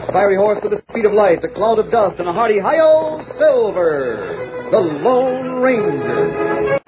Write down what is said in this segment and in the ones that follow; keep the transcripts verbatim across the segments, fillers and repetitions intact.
fiery horse with the speed of light, a cloud of dust, and a hearty hi-yo, Silver, the Lone Ranger.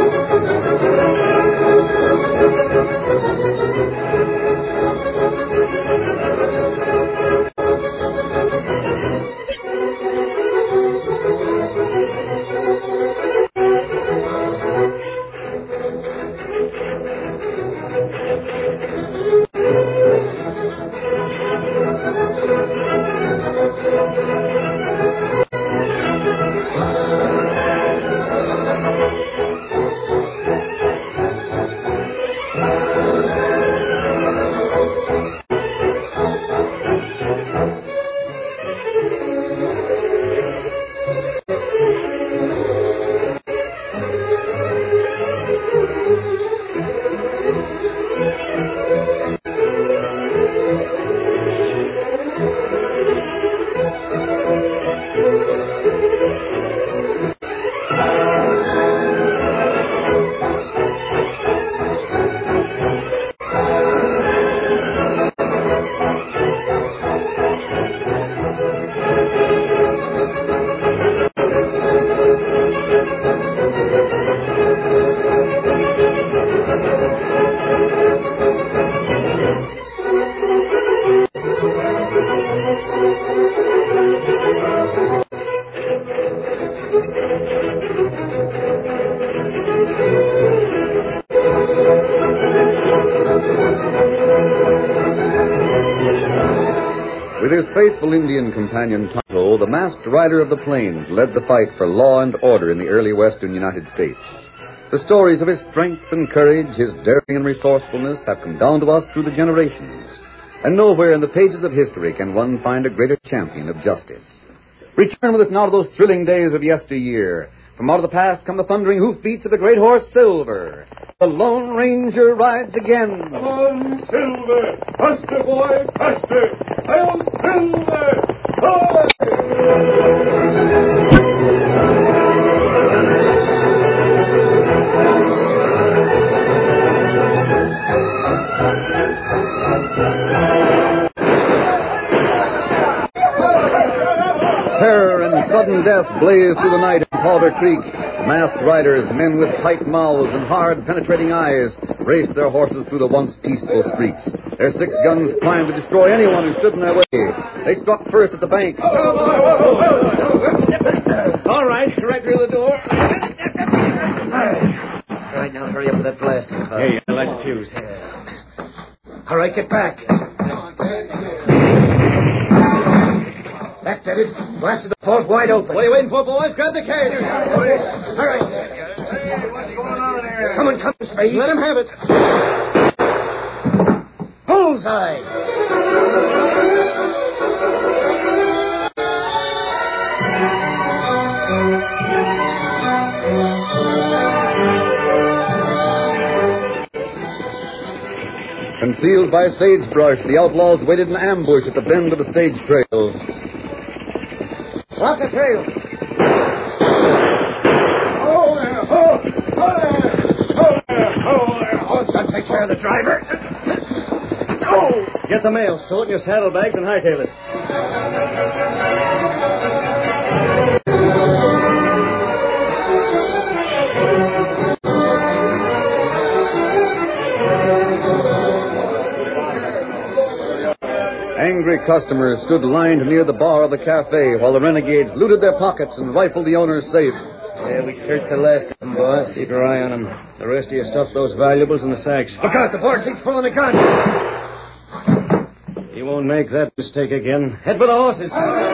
With his faithful Indian companion Tonto, the masked rider of the plains led the fight for law and order in the early western United States. The stories of his strength and courage, his daring and resourcefulness have come down to us through the generations. And nowhere in the pages of history can one find a greater champion of justice. Return with us now to those thrilling days of yesteryear. From out of the past come the thundering hoofbeats of the great horse Silver. The Lone Ranger rides again. Come on, Silver! Faster, boy, faster! Hail, Silver! Hi! Terror and sudden death blazed through the night in Powder Creek. Masked riders, men with tight mouths and hard, penetrating eyes, raced their horses through the once peaceful streets. Their six guns primed to destroy anyone who stood in their way. They struck first at the bank. All right, right through the door. All right, now hurry up with that blast. Hey, I like the fuse. Yeah. All right, get back. That did it. Blasted the vault wide open. What are you waiting for, boys? Grab the cage. All right. Hey, what's going on here? Come on, come, Spade. Let him have it. Bullseye. Concealed by sagebrush, the outlaws waited in ambush at the bend of the stage trail. Block the trail. Oh, there. Oh, oh, there. Oh, there. Oh, there. Oh, I'll take care of the driver. Oh! Get the mail, stow it in your saddlebags, and hightail it. Angry customers stood lined near the bar of the cafe while the renegades looted their pockets and rifled the owner's safe. Yeah, we searched the last of them, boss. Keep your eye on them. The rest of you stuff those valuables in the sacks. Look out, the boy keeps pulling a gun. You won't make that mistake again. Head for the horses.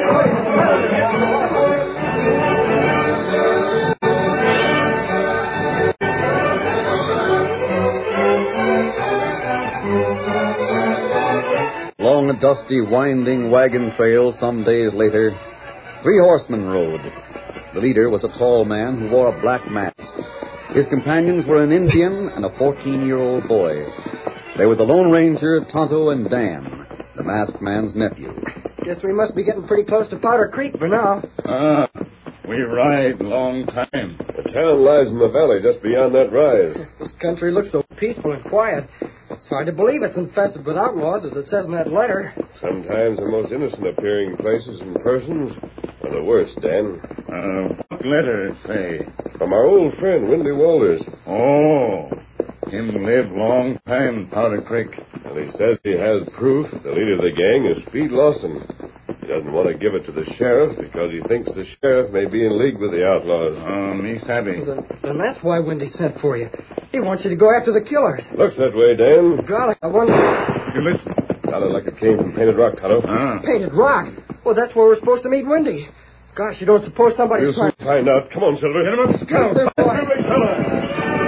Along a dusty, winding wagon trail some days later, three horsemen rode. The leader was a tall man who wore a black mask. His companions were an Indian and a fourteen-year-old boy. They were the Lone Ranger, Tonto, and Dan, the masked man's nephew. Guess we must be getting pretty close to Powder Creek for now. Ah, we ride long time. The town lies in the valley just beyond that rise. This country looks so peaceful and quiet. It's hard to believe it's infested with outlaws, as it says in that letter. Sometimes the most innocent-appearing places and persons are the worst, Dan. Uh, what letter it say? From our old friend, Windy Walters. Oh, him live long time, Powder Creek. And he says he has proof the leader of the gang is Speed Lawson. He doesn't want to give it to the sheriff because he thinks the sheriff may be in league with the outlaws. Oh, me savvy. Then, then that's why Wendy sent for you. He wants you to go after the killers. Looks that way, Dan. Golly, I wonder... You listen. Sounded like it came from Painted Rock, Tonto. Ah. Painted Rock? Well, that's where we're supposed to meet Wendy. Gosh, you don't suppose somebody's We'll trying... soon find out. Come on, Silver. Get him up, scout. There, boy. Faster, big fella.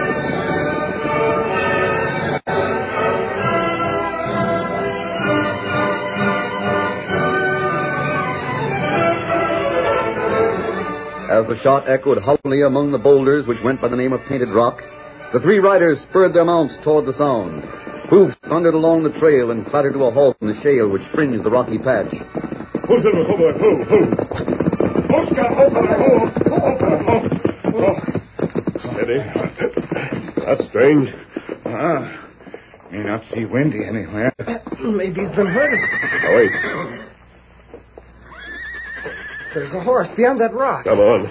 As the shot echoed hollowly among the boulders which went by the name of Painted Rock, the three riders spurred their mounts toward the sound. Hoofs thundered along the trail and clattered to a halt in the shale which fringed the rocky patch. Ho, Silver, ho, boy, ho, ho. Ho, Scout, ho, fella, ho, ho, ho, ho. Steady. That's strange. Ah, may not see Wendy anywhere. Maybe he's been hurt. Oh, wait. There's a horse beyond that rock. Come on.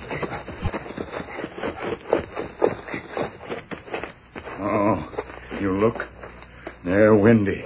Oh, you look. There, Wendy.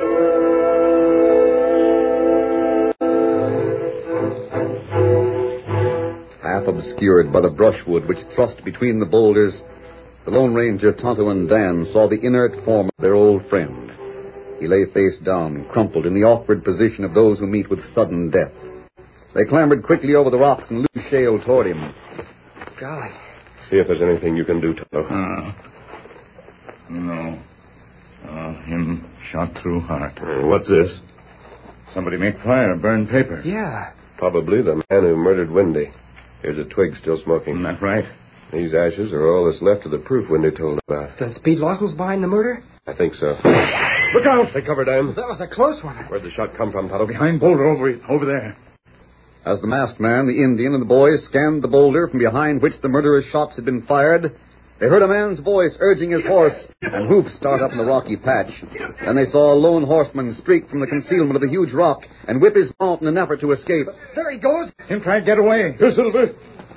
Half obscured by the brushwood which thrust between the boulders, the Lone Ranger, Tonto, and Dan saw the inert form of their old friend. He lay face down, crumpled in the awkward position of those who meet with sudden death. They clambered quickly over the rocks and loose shale toward him. Golly. See if there's anything you can do, Tonto. Ah. No. Oh, him shot through heart. Uh, what's this? Somebody make fire, burn paper. Yeah. Probably the man who murdered Wendy. Here's a twig still smoking. Isn't that right? These ashes are all that's left of the proof Wendy told about. Then Speed Lawson's behind the murder? I think so. Look out! Take cover, Dan. That was a close one. Where'd the shot come from, Tonto? Behind boulder over over there. As the masked man, the Indian, and the boys scanned the boulder from behind which the murderous shots had been fired, they heard a man's voice urging his horse, and hoofs start up in the rocky patch. Then they saw a lone horseman streak from the concealment of the huge rock and whip his mount in an effort to escape. There he goes. Him try to get away. Here, Silver.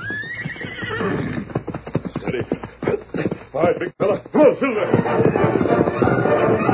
Steady. All right, big fella. Come on, Silver.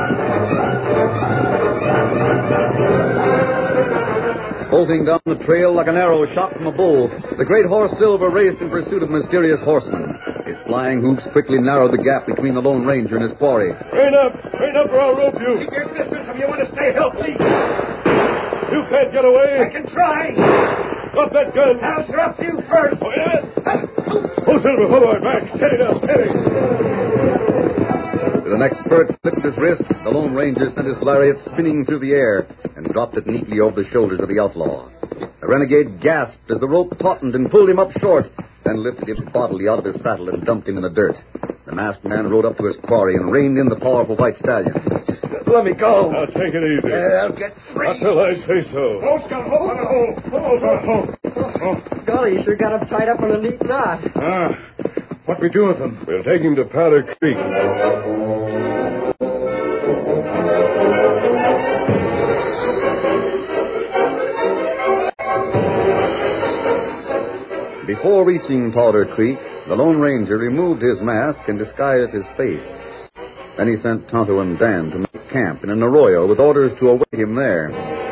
Bolting down the trail like an arrow shot from a bow, the great horse Silver raced in pursuit of the mysterious horseman. His flying hoofs quickly narrowed the gap between the Lone Ranger and his quarry. Rein up. Rein up or I'll rope you. Keep your distance if you want to stay healthy. You can't get away. I can try. Drop that gun. I'll drop you first. Oh, yeah? Oh, Silver, hold on. Back. Steady now, steady. With an expert flip of his wrist, the Lone Ranger sent his lariat spinning through the air and dropped it neatly over the shoulders of the outlaw. The renegade gasped as the rope tautened and pulled him up short, then lifted him bodily out of his saddle and dumped him in the dirt. The masked man rode up to his quarry and reined in the powerful white stallion. Let me go. Now, take it easy. I'll get free. Not till I say so. Ho, Scout, ho, fella, ho. Ho, ho, ho. Golly, you sure got him tied up in a neat knot. Ah, what we do with him? We'll take him to Powder Creek. Before reaching Powder Creek, the Lone Ranger removed his mask and disguised his face. Then he sent Tonto and Dan to make camp in an arroyo with orders to await him there.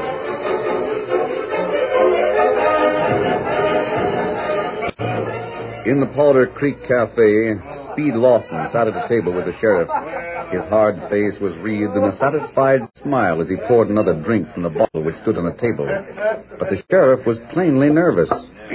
In the Powder Creek Cafe, Speed Lawson sat at a table with the sheriff. His hard face was wreathed in a satisfied smile as he poured another drink from the bottle which stood on the table. But the sheriff was plainly nervous.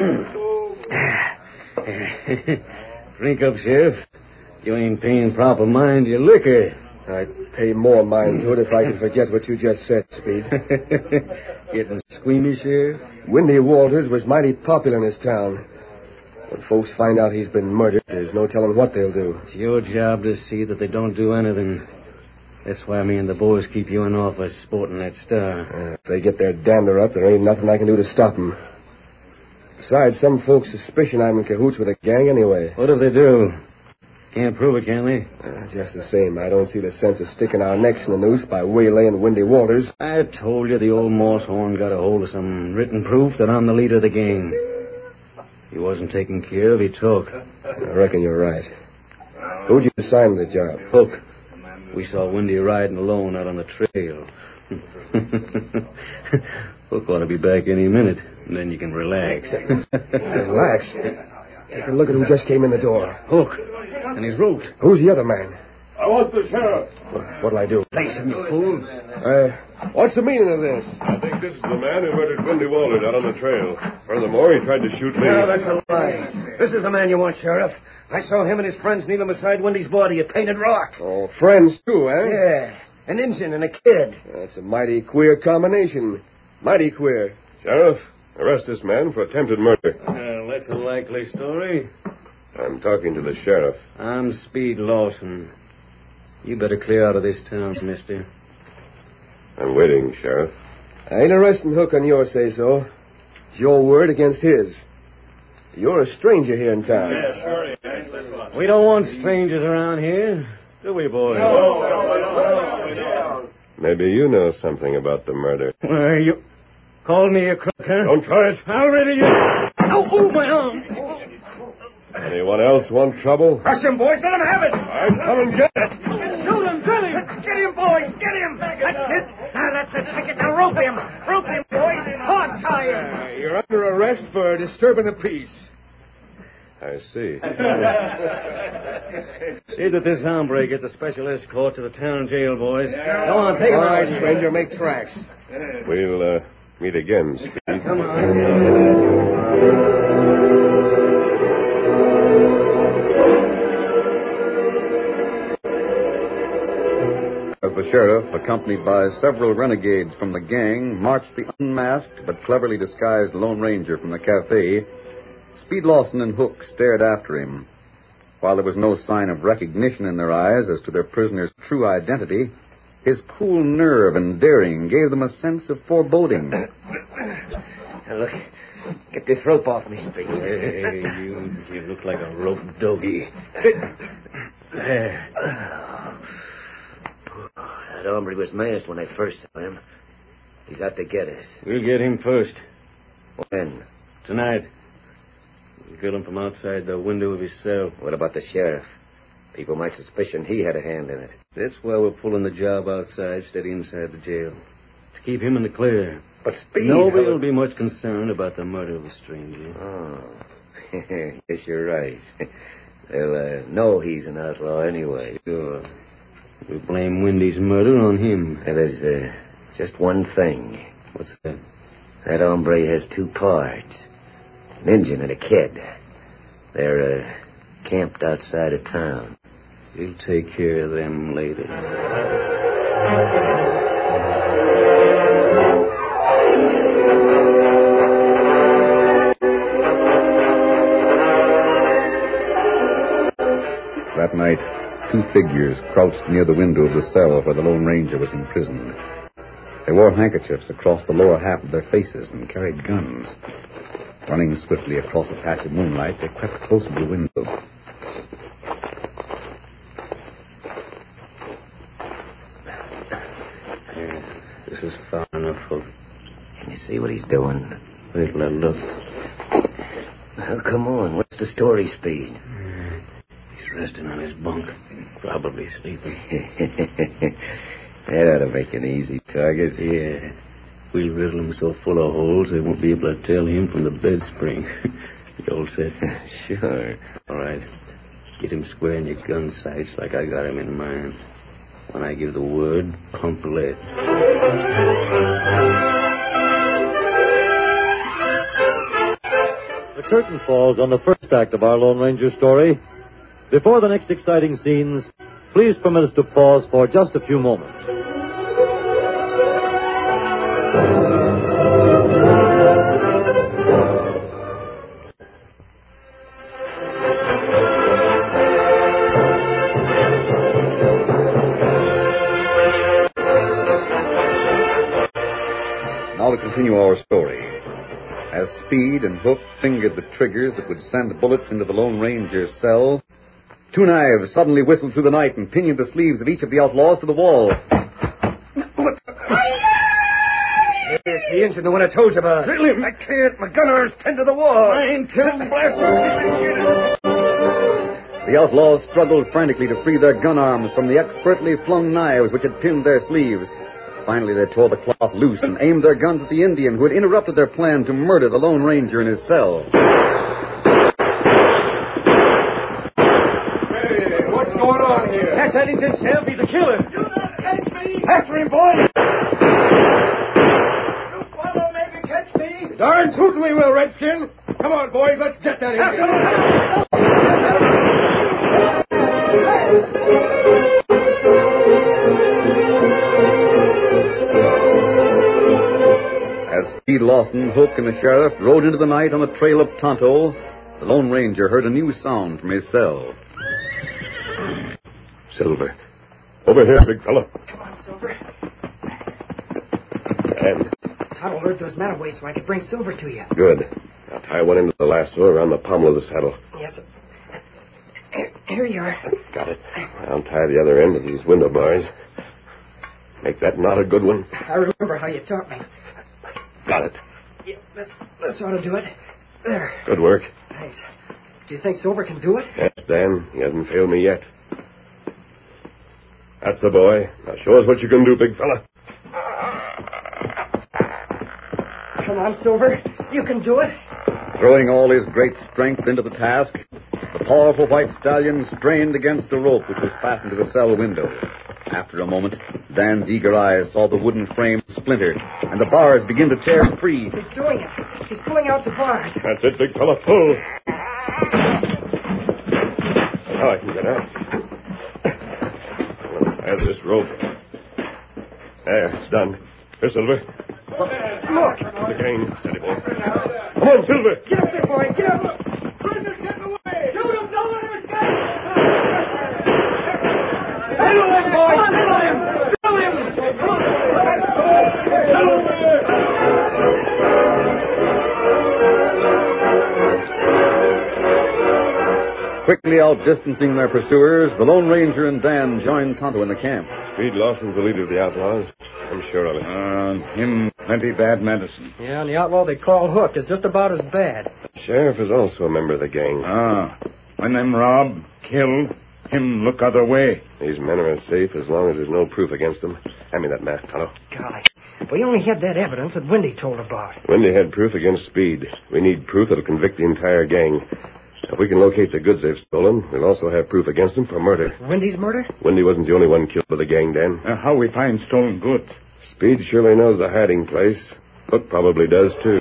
Drink up, Sheriff. You ain't paying proper mind to your liquor. I'd pay more mind to it if I could forget what you just said, Speed. Getting squeamish, Sheriff? Windy Walters was mighty popular in this town. When folks find out he's been murdered, there's no telling what they'll do. It's your job to see that they don't do anything. That's why me and the boys keep you in office sporting that star. Uh, if they get their dander up, there ain't nothing I can do to stop them. Besides, some folks suspicion I'm in cahoots with a gang anyway. What if they do? Can't prove it, can they? Uh, just the same, I don't see the sense of sticking our necks in the noose by waylaying Windy Walters. I told you the old moss horn got a hold of some written proof that I'm the leader of the gang. He wasn't taken care of, he took. I reckon you're right. Who'd you assign the job? Hook. We saw Windy riding alone out on the trail. Hook ought to be back any minute, and then you can relax. Relax? Take a look at who just came in the door. Hook. And he's roped. Who's the other man? I want the sheriff. What'll I do? Face him, you fool. Uh, what's the meaning of this? I think this is the man who murdered Windy Walters out on the trail. Furthermore, he tried to shoot me. No, that's a lie. This is the man you want, Sheriff. I saw him and his friends kneeling beside Windy's body at Painted Rock. Oh, friends, too, eh? Yeah, an Injun and a kid. That's a mighty queer combination. Mighty queer. Sheriff, arrest this man for attempted murder. Well, that's a likely story. I'm talking to the sheriff. I'm Speed Lawson. You better clear out of this town, mister. I'm waiting, Sheriff. I ain't arresting Hook on your say-so. It's your word against his. You're a stranger here in town. Yeah, sure. We don't want strangers around here, do we, boys? No, no, no, no. Maybe you know something about the murder. Why, you called me a crook, huh? Don't try it. I'll ready you. Ow, oh, my arm. Anyone else want trouble? Crush him, boys. Let him have it. I'm coming get it. Shoot him. Drill him. Get him, boys. Get him. That's it. Now, that's the ticket. Now, rope him. Rope him, boys. Hog tie him. Uh, you're under arrest for disturbing the peace. I see. See that this hombre gets a special escort to the town jail, boys. Go on, take him All out. right, stranger, make tracks. We'll uh, meet again, Speed. Come on. As the sheriff, accompanied by several renegades from the gang, marched the unmasked but cleverly disguised Lone Ranger from the cafe, Speed Lawson and Hook stared after him. While there was no sign of recognition in their eyes as to their prisoner's true identity, his cool nerve and daring gave them a sense of foreboding. Now, look. Get this rope off me, Speed. Hey, you, you look like a rope doggy. There. That hombre was masked when I first saw him. He's out to get us. We'll get him first. When? Tonight. We'll kill him from outside the window of his cell. What about the sheriff? People might suspicion he had a hand in it. That's why we're pulling the job outside instead of inside the jail. To keep him in the clear. But Speed... Nobody will be much concerned about the murder of a stranger. Oh. Yes, you're right. They'll uh, know he's an outlaw anyway. Sure. We blame Windy's murder on him. Well, there's uh, just one thing. What's that? That hombre has two parts. An Injun and a kid. They're uh, camped outside of town. We'll take care of them later. That night, two figures crouched near the window of the cell where the Lone Ranger was imprisoned. They wore handkerchiefs across the lower half of their faces and carried guns. Running swiftly across a patch of moonlight, they crept close to the window. Yeah, this is far enough, Hook. Can you see what he's doing? Wait till I look. Well, come on. What's the story, Speed? He's resting on his bunk. Probably sleeping. That ought to make an easy target. Yeah. We'll riddle him so full of holes they won't be able to tell him from the bed spring. You all set? Sure. All right. Get him square in your gun sights like I got him in mine. When I give the word, pump lead. The curtain falls on the first act of our Lone Ranger story. Before the next exciting scenes, please permit us to pause for just a few moments. Now to continue our story. As Speed and Hook fingered the triggers that would send bullets into the Lone Ranger's cell, Two knives suddenly whistled through the night and pinioned the sleeves of each of the outlaws to the wall. It's the engine, the one I told you about. Drill him. I can't. My gun arms pinned to the wall. I ain't telling blast. The outlaws struggled frantically to free their gun arms from the expertly flung knives which had pinned their sleeves. Finally, they tore the cloth loose and aimed their guns at the Indian who had interrupted their plan to murder the Lone Ranger in his cell. Hey, what's going on here? Catch that engine, Sheriff. He's a killer. You not catch me. After him, boy. You follow, maybe catch me. Darn tootin' we will, Redskin. Come on, boys. Let's get that Indian. As Speed Lawson, Hook, and the sheriff rode into the night on the trail of Tonto, the Lone Ranger heard a new sound from his cell. Silver. Over here, big fella. Come on, Silver. And Tonto heard those men away so I could bring Silver to you. good. I'll tie one end of the lasso around the pommel of the saddle. Yes, sir. Here, here you are. Got it. I'll tie the other end of these window bars. Make that knot a good one. I remember how you taught me. Got it. Yeah, this, this ought to do it. There. Good work. Thanks. Do you think Silver can do it? Yes, Dan. He hasn't failed me yet. That's the boy. Now show us what you can do, big fella. Come on, Silver. You can do it. Throwing all his great strength into the task, the powerful white stallion strained against the rope which was fastened to the cell window. After a moment, Dan's eager eyes saw the wooden frame splinter, and the bars begin to tear free. He's doing it. He's pulling out the bars. That's it, big fella. Pull. Now I can get out. I'll tie this rope. There, it's done. Here, Silver. Look. It's a cane. Steady, boy. Come on, Silver. Get up there, boy. Get up. Prisoner's getting away. Shoot him. Don't let him escape. Drill him, boy. Drill him. Drill him. Quickly outdistancing their pursuers, the Lone Ranger and Dan joined Tonto in the camp. Speed Lawson's the leader of the outlaws. I'm sure of it. Uh, him plenty bad medicine. Yeah, and the outlaw they call Hook is just about as bad. The sheriff is also a member of the gang. Ah, when them rob, kill, him look other way. These men are as safe as long as there's no proof against them. Hand me that map, Tonto. Golly. If we only had that evidence that Wendy told about. Wendy had proof against Speed. We need proof that'll convict the entire gang. If we can locate the goods they've stolen, we'll also have proof against them for murder. Wendy's murder? Wendy wasn't the only one killed by the gang, Dan. Uh, how we find stolen goods? Speed surely knows the hiding place. Hook probably does, too.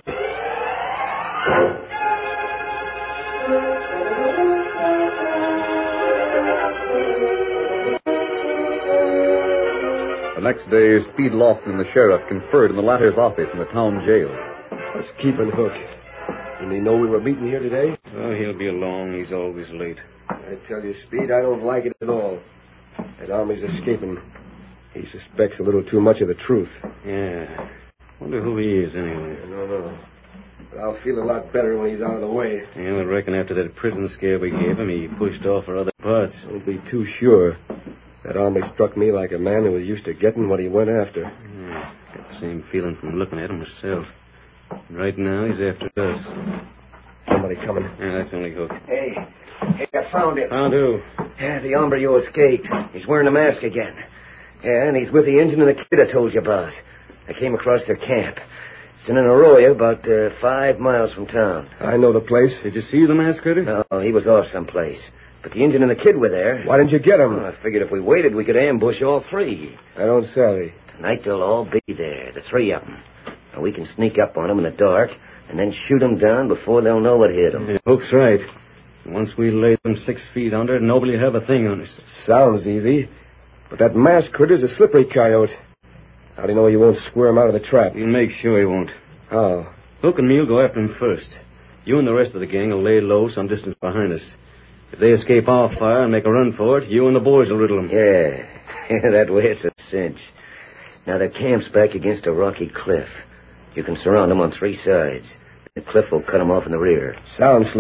The next day, Speed Lawson and the sheriff conferred in the latter's office in the town jail. What's keeping Hook? Didn't he know we were meeting here today? Oh, he'll be along. He's always late. I tell you, Speed, I don't like it at all. That army's escaping. He suspects a little too much of the truth. Yeah. Wonder who he is, anyway. I don't know. But I'll feel a lot better when he's out of the way. Yeah, I reckon after that prison scare we gave him, he pushed off for other parts. Don't be too sure. That army struck me like a man who was used to getting what he went after. Yeah, got the same feeling from looking at him myself. Right now, he's after us. Somebody coming. Yeah, that's only Hook. Hey, hey, I found him. Found who? Yeah, the hombre you escaped. He's wearing a mask again. Yeah, and he's with the Indian and the kid I told you about. I came across their camp. It's in an arroyo about uh, five miles from town. I know the place. Did you see the masked critter? No, he was off someplace. But the Indian and the kid were there. Why didn't you get him? Well, I figured if we waited, we could ambush all three. I don't savvy. Tonight they'll all be there, the three of them. And we can sneak up on them in the dark and then shoot them down before they'll know what hit them. Yeah, Hook's right. Once we lay them six feet under, nobody'll have a thing on us. Sounds easy. But that masked critter's a slippery coyote. How do you know he won't squirm out of the trap? We'll make sure he won't. How? Hook and me'll go after him first. You and the rest of the gang will lay low some distance behind us. If they escape our fire and make a run for it, you and the boys will riddle them. Yeah, that way it's a cinch. Now, their camp's back against a rocky cliff. You can surround them on three sides. The cliff will cut them off in the rear. Sounds slick enough.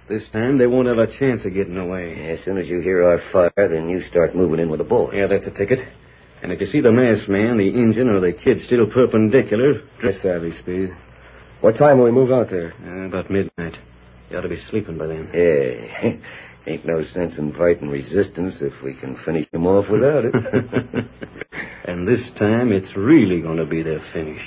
This time they won't have a chance of getting away. Yeah, as soon as you hear our fire, then you start moving in with the boys. Yeah, that's a ticket. And if you see the masked man, the engine, or the kid still perpendicular... Dress savvy, Speed. What time will we move out there? Uh, about midnight. You ought to be sleeping by then. Yeah. Ain't no sense in fighting resistance if we can finish them off without it. And this time, it's really going to be their finish.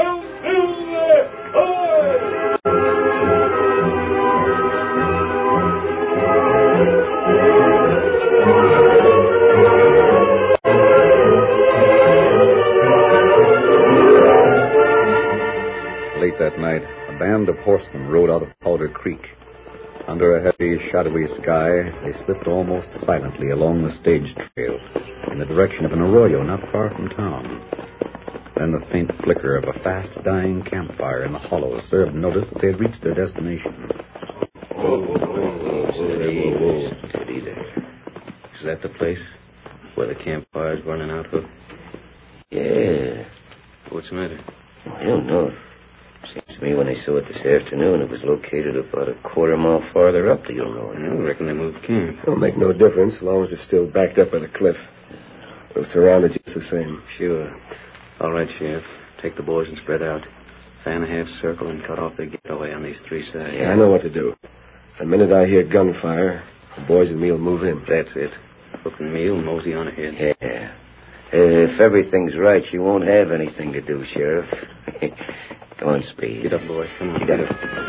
Late that night, a band of horsemen rode out of Powder Creek. Under a heavy, shadowy sky, they slipped almost silently along the stage trail in the direction of an arroyo not far from town. Then the faint flicker of a fast-dying campfire in the hollow served notice that they had reached their destination. Whoa, whoa, whoa, steady, whoa, steady there. Is that the place where the campfire's burning out, Hook? Yeah. What's the matter? I don't know. Seems to me when I saw it this afternoon, it was located about a quarter mile farther up the arroyo. I reckon they moved camp. It'll make no difference as long as it's still backed up by the cliff. We'll surround it just the same. Sure. All right, Sheriff. Take the boys and spread out. Fan a half circle and cut off their getaway on these three sides. Yeah, I know what to do. The minute I hear gunfire, the boys and me will move in. That's it. Hook and me will mosey on ahead. Yeah. Uh, if everything's right, you won't have anything to do, Sheriff. Come on, Speed. Get up, boy. Come on. Get up.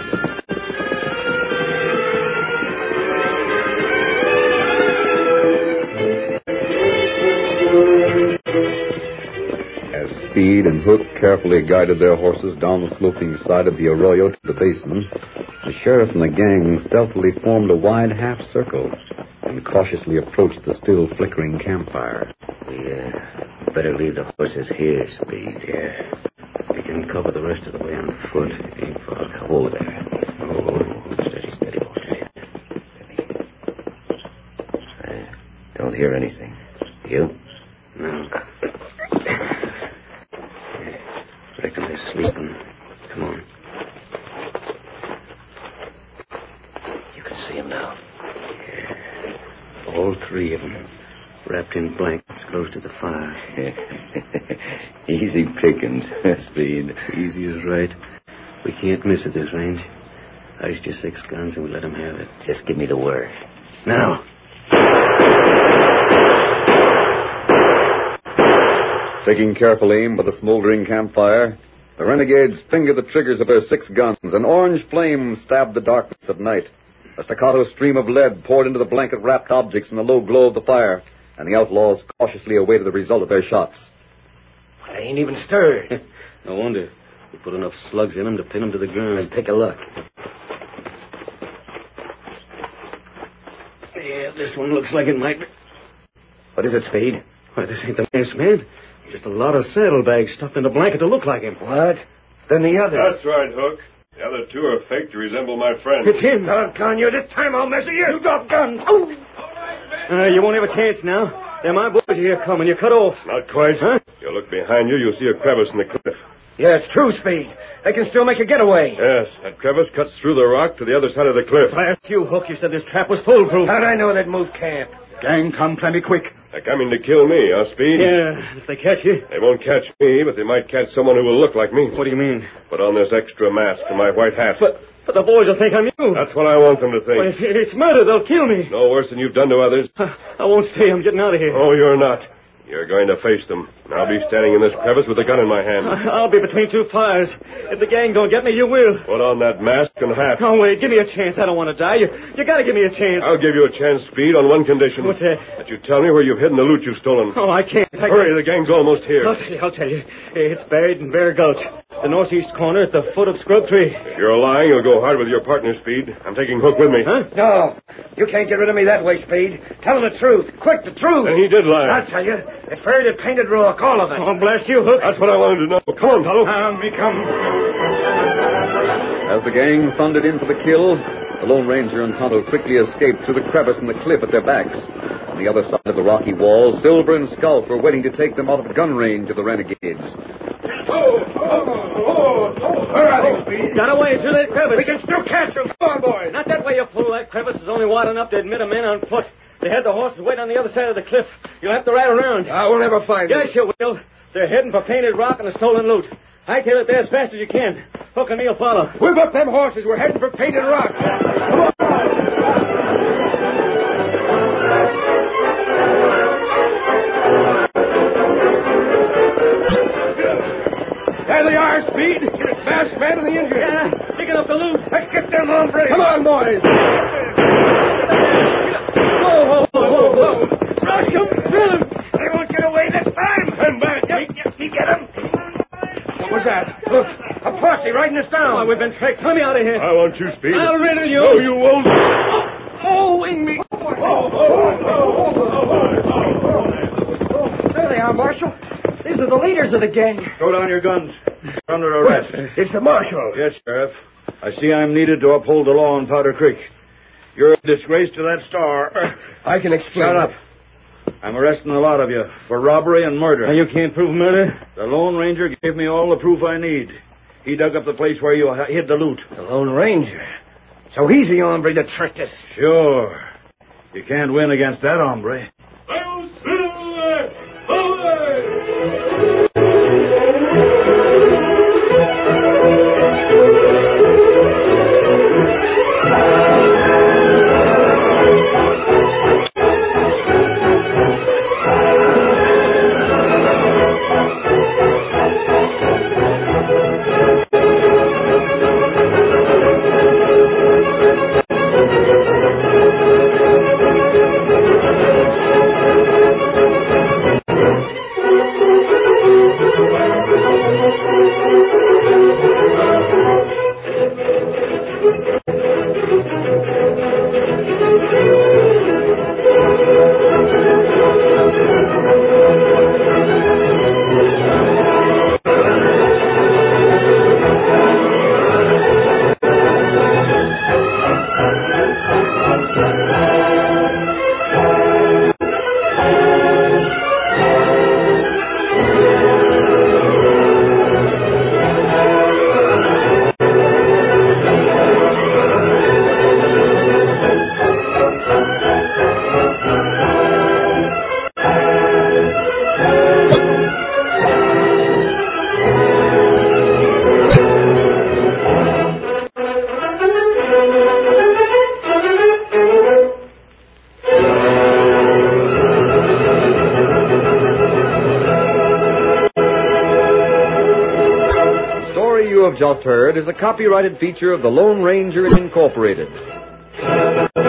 As Speed and Hook carefully guided their horses down the sloping side of the arroyo to the basin, the sheriff and the gang stealthily formed a wide half circle and cautiously approached the still flickering campfire. We uh, better leave the horses here, Speed. Yeah. We can cover the rest of the way on foot. Ain't far. Hold there. Oh, Steady, steady, boy. Steady. I don't hear anything. You? no. Reckon they're sleeping. Come on. You can see him now. Yeah. All three of them. Wrapped in blankets close to the fire. Easy pickings, Speed. Easy is right. We can't miss at this range. Ice your six guns and we let them have it. Just give me the word. Now. Taking careful aim by the smoldering campfire, the renegades fingered the triggers of their six guns. An orange flame stabbed the darkness of night. A staccato stream of lead poured into the blanket-wrapped objects in the low glow of the fire, and the outlaws cautiously awaited the result of their shots. They ain't even stirred. No wonder. We put enough slugs in them to pin them to the ground. Let's take a look. Yeah, this one looks like it might be. What is it, Speed? Why, this ain't the masked man. Just a lot of saddlebags stuffed in a blanket to look like him. What? Then the others. That's right, Hook. The other two are fake to resemble my friend. It's him. Doggone you. This time I'll measure you. You drop guns. Oh. Uh, you won't have a chance now. They're my boys here coming. You're cut off. Not quite. Huh? You look behind you, you'll see a crevice in the cliff. Yeah, it's true, Speed. They can still make a getaway. Yes, that crevice cuts through the rock to the other side of the cliff. Blast you, Hook. You said this trap was foolproof. How'd I know they'd move camp? Gang come plenty quick. They're coming to kill me, huh, Speed? Yeah, if they catch you. They won't catch me, but they might catch someone who will look like me. What do you mean? Put on this extra mask and my white hat. But, but the boys will think I'm you. That's what I want them to think. Well, if it's murder. They'll kill me. No worse than you've done to others. I won't stay. I'm getting out of here. Oh, you're not. You're going to face them. And I'll be standing in this crevice with a gun in my hand. I'll be between two fires. If the gang don't get me, you will. Put on that mask and hat. Oh, wait. Give me a chance. I don't want to die. You, you got to give me a chance. I'll give you a chance, Speed, on one condition. What's that? That you tell me where you've hidden the loot you've stolen. Oh, I can't. I Hurry, can't. the gang's almost here. I'll tell you. I'll tell you. It's buried in Bear Gulch, the northeast corner at the foot of Scrub Tree. If you're lying, you'll go hard with your partner, Speed. I'm taking Hook with me. Huh? No, you can't get rid of me that way, Speed. Tell them the truth. Quick, the truth. Then he did lie. I'll tell you. It's buried at Painted Rock, all of it. Oh, blast you, Hook. That's what I wanted to know. Come on, Tonto. Ah, me come. As the gang thundered in for the kill, the Lone Ranger and Tonto quickly escaped through the crevice in the cliff at their backs. On the other side of the rocky wall, Silver and Scout were waiting to take them out of gun range of the renegades. Oh, oh, oh, oh. Where are they, Speed? Got away through that crevice. We can still catch them. Come on, boys. Not that way, you fool. That crevice is only wide enough to admit a man on foot. They had the horses wait on the other side of the cliff. You'll have to ride around. I will never find them. Yes, you will. They're heading for Painted Rock and the stolen loot. Hightail it there as fast as you can. Hook and me'll follow. Whip up them horses. We're heading for Painted Rock. Come on. There they are, Speed. Masked man and the Indian. Yeah, picking up the loot. Let's get them hombres. Come on, boys. Whoa, whoa, whoa, whoa, whoa. Rush them, drill them. They won't get away this time. Turn back. Yep, yep, you get them. What was that? Look, a posse riding us down. Oh, we've been tricked. Let me out of here. I want you, Speed. I'll riddle you. No, you won't. Oh, wing me. There they are, Marshal. These are the leaders of the gang. Throw down your guns. You're under arrest. It's the marshal. Yes, Sheriff. I see I'm needed to uphold the law in Powder Creek. You're a disgrace to that star. I can explain. Shut up. I'm arresting a lot of you for robbery and murder. Now, you can't prove murder. The Lone Ranger gave me all the proof I need. He dug up the place where you hid the loot. The Lone Ranger. So he's the hombre that tricked us. Sure. You can't win against that hombre. Just heard is a copyrighted feature of the Lone Ranger Incorporated.